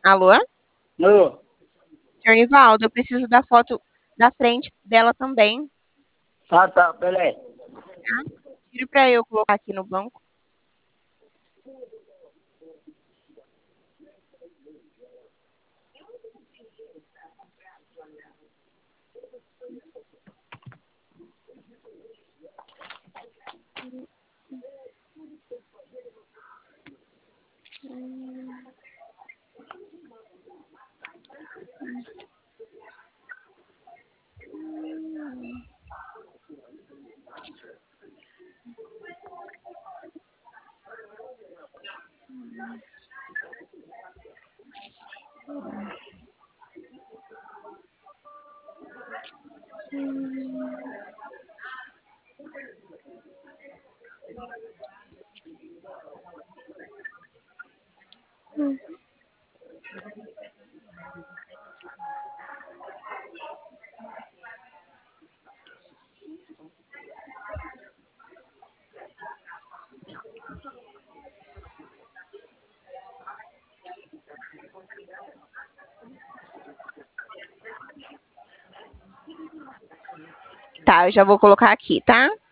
Alô? Alô? Senhor Nivaldo, eu preciso da foto da frente dela também, Ah, tá, peraí. tá? Tire para eu colocar aqui no banco. Tá, eu já vou colocar aqui, tá?